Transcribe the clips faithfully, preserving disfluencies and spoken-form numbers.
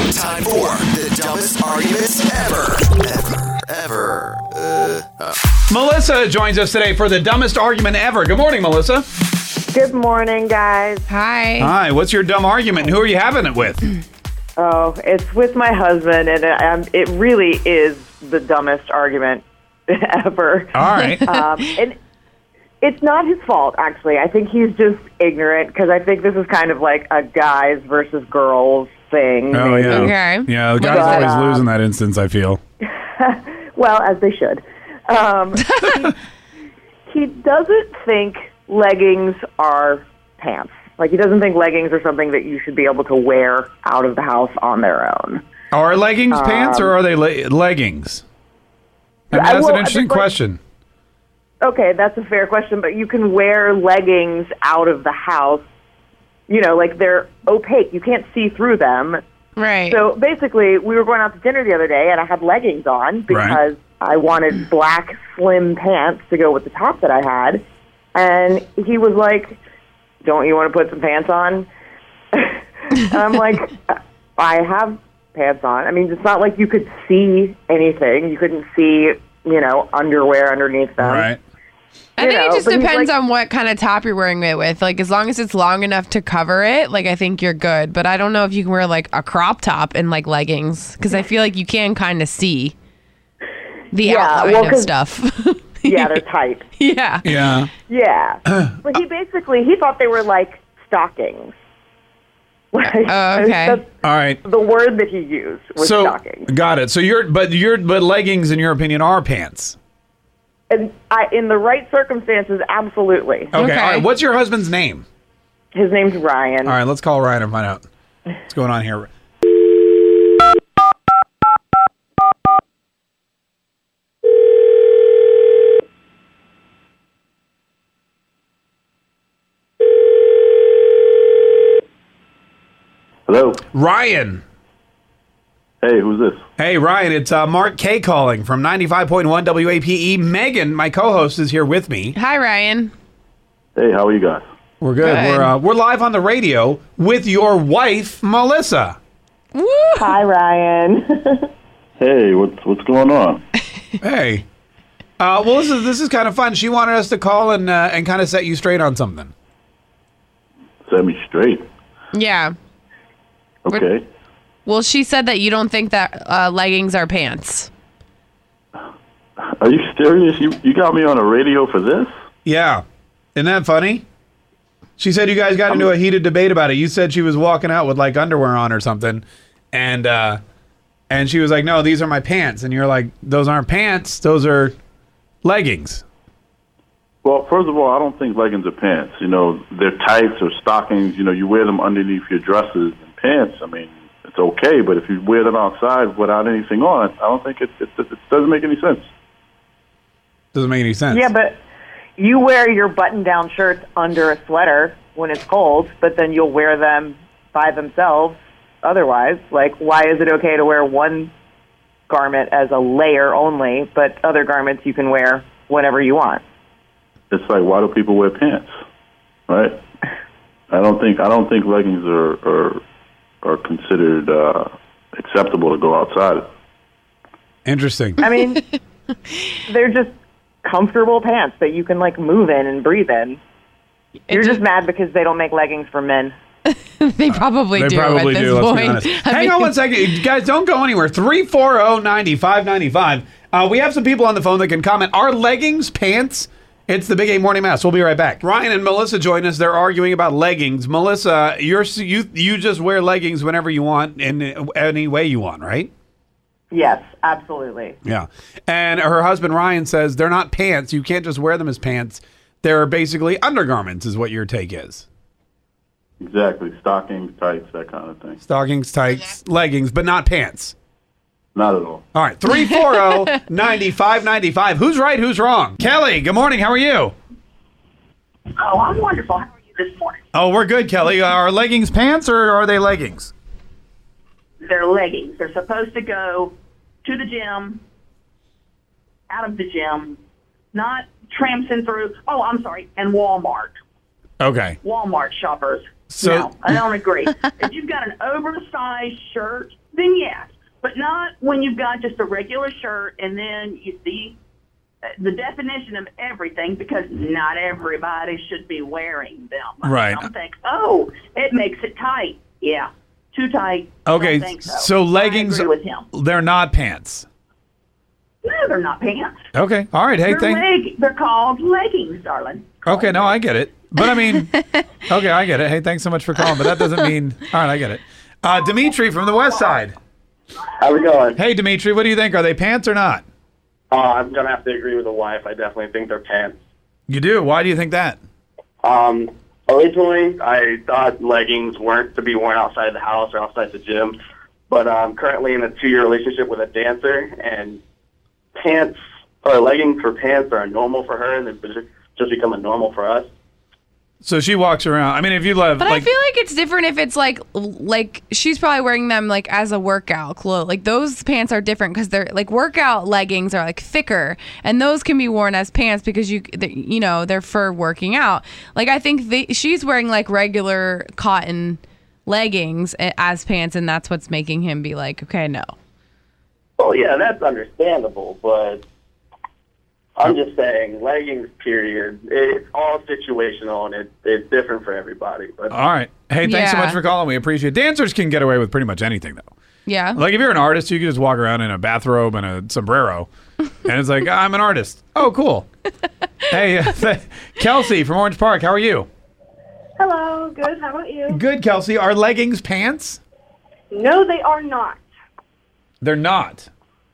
Time for the dumbest arguments ever. Ever. Ever. Uh, uh. Melissa joins us today for the dumbest argument ever. Good morning, Melissa. Good morning, guys. Hi. Hi, what's your dumb argument? Who are you having it with? Oh, it's with my husband, and it, um, it really is the dumbest argument ever. All right. Um, and it's not his fault, actually. I think he's just ignorant, because I think this is kind of like a guys versus girls thing. Oh, maybe. yeah. Okay. Yeah, the guy's But, always uh, lose in that instance, I feel. Well, as they should. Um, he, he doesn't think leggings are pants. Like, he doesn't think leggings are something that you should be able to wear out of the house on their own. Are leggings Um, pants or are they le- leggings? I mean, I that's will- an interesting it's like- question. Okay, that's a fair question, but you can wear leggings out of the house. You know, like they're opaque. You can't see through them. Right. So basically, we were going out to dinner the other day, and I had leggings on because I wanted black, slim pants to go with the top that I had. And he was like, don't you want to put some pants on? And I'm like, I have pants on. I mean, it's not like you could see anything. You couldn't see, you know, underwear underneath them. Right. I you think know, it just but he's depends like- on what kind of top you're wearing it with. Like, as long as it's long enough to cover it, like, I think you're good. But I don't know if you can wear, like, a crop top and, like, leggings. Because I feel like you can kind of see the Yeah, outline well, of 'cause- stuff. Yeah, they're tight. Yeah. Yeah. Yeah. But he basically, he thought they were like stockings. Like, Oh, okay. That's All right. the word that he used was So, stockings. got it. So you're, but you're, but leggings, in your opinion, are pants. And I, in the right circumstances, absolutely. Okay. Okay. All right. What's your husband's name? His name's Ryan. All right. Let's call Ryan and find out what's going on here. Hello. Ryan. Hey, who's this? Hey, Ryan, it's uh, Mark K calling from ninety-five point one W A P E. Megan, my co-host, is here with me. Hi, Ryan. Hey, how are you guys? We're good. Good. We're uh, we're live on the radio with your wife, Melissa. Woo! Hi, Ryan. Hey, what's what's going on? Hey. Uh, well, this is this is kind of fun. She wanted us to call and uh, and kind of set you straight on something. Set me straight. Yeah. Okay. Well, she said that you don't think that uh, leggings are pants. Are you serious? You you got me on the radio for this? Yeah. Isn't that funny? She said you guys got into a heated debate about it. You said she was walking out with like underwear on or something, and uh, and she was like, "No, these are my pants," and you're like, "Those aren't pants. Those are leggings." Well, first of all, I don't think leggings are pants. You know, they're tights or stockings. You know, you wear them underneath your dresses and pants. I mean, it's okay, but if you wear them outside without anything on, I don't think it it, it doesn't make any sense. Doesn't make any sense. Yeah, but you wear your button-down shirts under a sweater when it's cold, but then you'll wear them by themselves otherwise. Like, why is it okay to wear one garment as a layer only, but other garments you can wear whenever you want? It's like, why do people wear pants? Right? I don't think I don't think leggings are are, are considered uh, acceptable to go outside. Interesting. I mean, they're just comfortable pants that you can, like, move in and breathe in. You're just mad because they don't make leggings for men. They probably They do probably at this do. Let's point. be honest. I Hang mean- on one second, You guys. Don't go anywhere. Three four zero ninety five ninety five. Uh, we have some people on the phone that can comment. Are leggings pants? It's the Big A Morning Mass. We'll be right back. Ryan and Melissa join us. They're arguing about leggings. Melissa, you're you you just wear leggings whenever you want in any way you want, right? Yes, absolutely. Yeah. And her husband Ryan says they're not pants. You can't just wear them as pants. They're basically undergarments, is what your take is. Exactly, stockings, tights, that kind of thing. Stockings, tights, leggings, but not pants. Not at all. All right, three four zero ninety five ninety five. Who's right? Who's wrong? Kelly, good morning. How are you? Oh, I'm wonderful. How are you this morning? Oh, we're good, Kelly. Are leggings pants or are they leggings? They're leggings. They're supposed to go to the gym, out of the gym, not tramping through. Oh, I'm sorry, and Walmart. Okay. Walmart shoppers. So- no, I don't agree. If you've got an oversized shirt then yes. But not when you've got just a regular shirt and then you see the definition of everything, because not everybody should be wearing them. Right. Some think, oh, it makes it tight. Yeah, too tight. Okay, Don't think so. so leggings, I agree with him. they're not pants. No, they're not pants. Okay, all right. Hey, They're, thank. leg- they're called leggings, darling. Okay, no, I get it. But I mean, okay, I get it. Hey, thanks so much for calling, but that doesn't mean. All right, I get it. Uh, Dimitri from the West Side. How's it going? Hey, Dimitri, what do you think? Are they pants or not? Uh, I'm gonna have to agree with the wife. I definitely think they're pants. You do. Why do you think that? Um, originally, I thought leggings weren't to be worn outside the house or outside the gym, but I'm currently in a two-year relationship with a dancer, and pants or leggings for pants are normal for her, and they've just become a normal for us. So she walks around. I mean, if you love, But like, I feel like it's different if it's like like she's probably wearing them like as a workout clothes. Like those pants are different because they're like workout leggings are like thicker, and those can be worn as pants because you they, you know they're for working out. Like I think they, she's wearing like regular cotton leggings as pants, and that's what's making him be like, okay, no. Well, yeah, that's understandable, but I'm just saying, leggings, period, it's all situational, and it, it's different for everybody. But all right. Hey, thanks so Yeah. much for calling. We appreciate it. Dancers can get away with pretty much anything, though. Yeah. Like, if you're an artist, you can just walk around in a bathrobe and a sombrero, and it's like, I'm an artist. Oh, cool. Hey, uh, Kelsey from Orange Park, how are you? Hello, good. How about you? Good, Kelsey. Are leggings pants? No, they are not. They're not.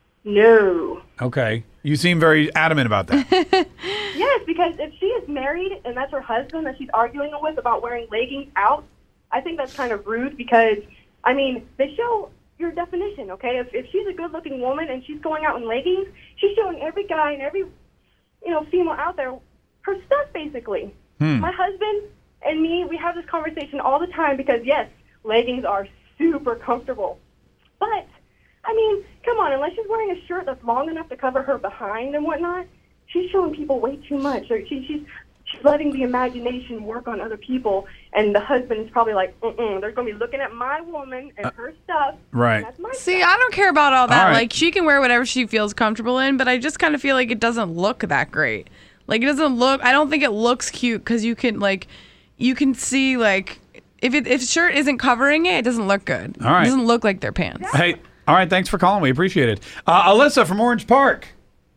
No. Okay. You seem very adamant about that. Yes, because if she is married and that's her husband that she's arguing with about wearing leggings out, I think that's kind of rude because, I mean, they show your definition, okay? If, if she's a good-looking woman and she's going out in leggings, she's showing every guy and every, you know, female out there her stuff, basically. Hmm. My husband and me, we have this conversation all the time because, yes, leggings are super comfortable. But, I mean, come on, unless she's wearing a shirt that's long enough to cover her behind and whatnot, she's showing people way too much. Or she, she's she's letting the imagination work on other people, and the husband is probably like, mm-mm, they're going to be looking at my woman and her stuff. right. And that's my See, stuff. I don't care about all that. All right. Like, she can wear whatever she feels comfortable in, but I just kind of feel like it doesn't look that great. Like, it doesn't look, I don't think it looks cute because you can, like, you can see, like, if it, if shirt isn't covering it, it doesn't look good. All right. It doesn't look like their pants. Hey, all right, thanks for calling. We appreciate it. Uh, Alyssa from Orange Park.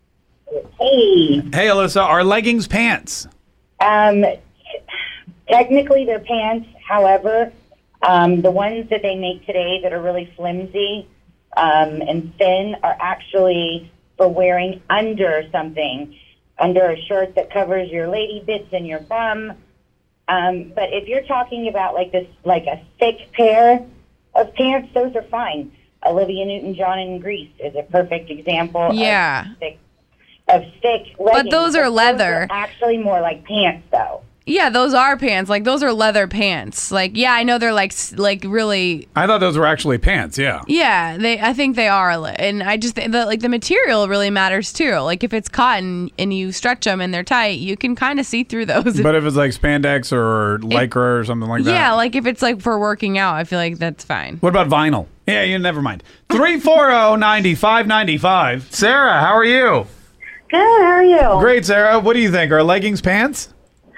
Hey, Hey, Alyssa, are leggings pants? um, technically they're pants. However, um, the ones that they make today that are really flimsy um, and thin are actually for wearing under something, under a shirt that covers your lady bits and your bum. Um, but if you're talking about like this, like a thick pair of pants, those are fine. Olivia Newton-John in Grease is a perfect example. Yeah. Of thick, of thick leggings. those are leather. Those are actually more like pants, though. Yeah, those are pants. Like, those are leather pants. Like, yeah, I know they're like, s- like really. I thought those were actually pants, yeah. Yeah, they. I think they are, li- and I just the like the material really matters too. Like if it's cotton and you stretch them and they're tight, you can kind of see through those. But if it's like spandex or lycra or something like that. Yeah, like if it's like for working out, I feel like that's fine. What about vinyl? Yeah, you never mind. three four zero, nine five nine five. Sarah, how are you? Good, how are you? Great, Sarah. What do you think? Are leggings pants?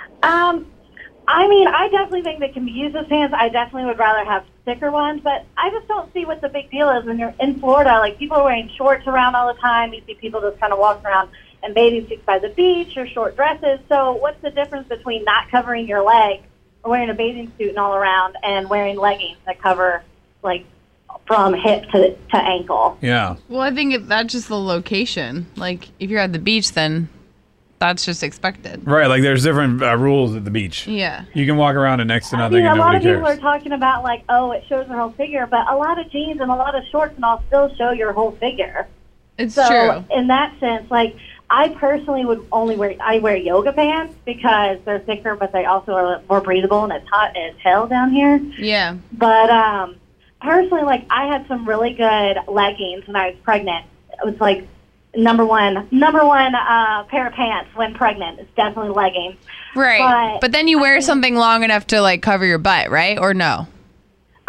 Um, I mean, I definitely think they can be used as pants. I definitely would rather have thicker ones, but I just don't see what the big deal is when you're in Florida. Like, people are wearing shorts around all the time. You see people just kind of walking around in bathing suits by the beach or short dresses. So what's the difference between not covering your leg or wearing a bathing suit and all around and wearing leggings that cover, like, from hip to, to ankle? Yeah. Well, I think it, that's just the location. Like if you're at the beach, then that's just expected. Right, like there's different uh, rules at the beach. Yeah. You can walk around in next to I nothing mean, a and lot nobody of people cares. are talking about, like, oh, it shows their whole figure, but a lot of jeans and a lot of shorts and all still show your whole figure. It's So true. in that sense, like, I personally would only wear, I wear yoga pants because they're thicker, but they also are more breathable, and it's hot as hell down here. Yeah. But um, personally, like, I had some really good leggings when I was pregnant. It was like number one, number one uh, pair of pants when pregnant. It's definitely leggings. Right. But- But then you wear something long enough to like cover your butt, right? Or no?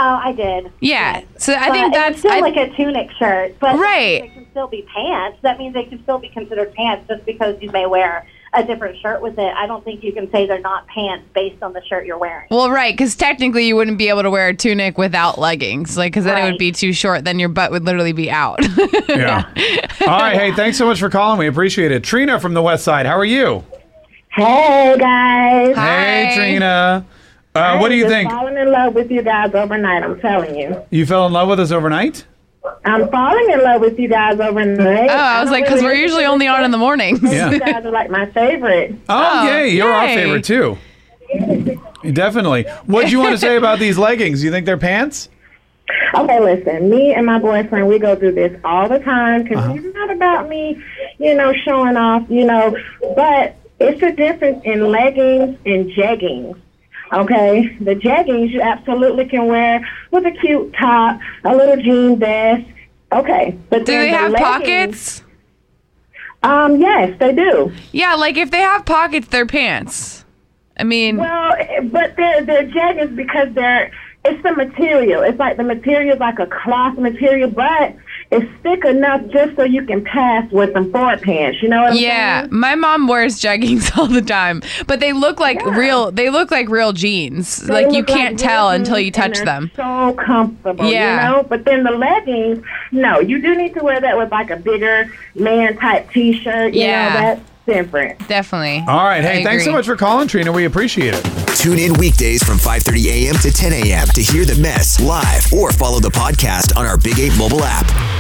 Oh, I did. Yeah. So I But think it's that's still I, like a tunic shirt, but Right. they can still be pants. That means they can still be considered pants just because you may wear a different shirt with it. I don't think you can say they're not pants based on the shirt you're wearing. well, right, because technically you wouldn't be able to wear a tunic without leggings, like because then it would Right. be too short. Then your butt would literally be out. Yeah. All right. Hey, thanks so much for calling. We appreciate it. Trina from the West Side. How are you? Hey guys. Hey, Hi. Trina. Uh, what do you I'm just think? falling in love with you guys overnight, I'm telling you. You fell in love with us overnight? I'm falling in love with you guys overnight. Oh, I was like, because we're usually only on in the mornings. Yeah. You guys are like my favorite. Oh, Oh, yay. You're our yay. favorite, too. Definitely. What do you want to say about these leggings? You think they're pants? Okay, listen, me and my boyfriend, we go through this all the time because Uh-huh. it's not about me, you know, showing off, you know, but it's a difference in leggings and jeggings. Okay, the jeggings you absolutely can wear with a cute top, a little jean vest. Okay, but Do then they the have leggings- pockets? Um, yes, they do. Yeah, like if they have pockets, they're pants. I mean, Well, but they're they're jeggings because they're it's the material. It's like the material is like a cloth material, but it's thick enough just so you can pass with some forward pants. You know what I'm yeah, saying? my mom wears jeggings all the time, but they look like Yeah. real. They look like real jeans. They like you look can't like tell jeans until you and touch they're them. So comfortable, Yeah. you know. But then the leggings, no, you do need to wear that with like a bigger man type T-shirt. You Yeah. know, that's different. Definitely. All right. Hey, I thanks so agree. much for calling, Trina. We appreciate it. Tune in weekdays from five thirty a.m. to ten a.m. to hear the mess live or follow the podcast on our Big eight mobile app.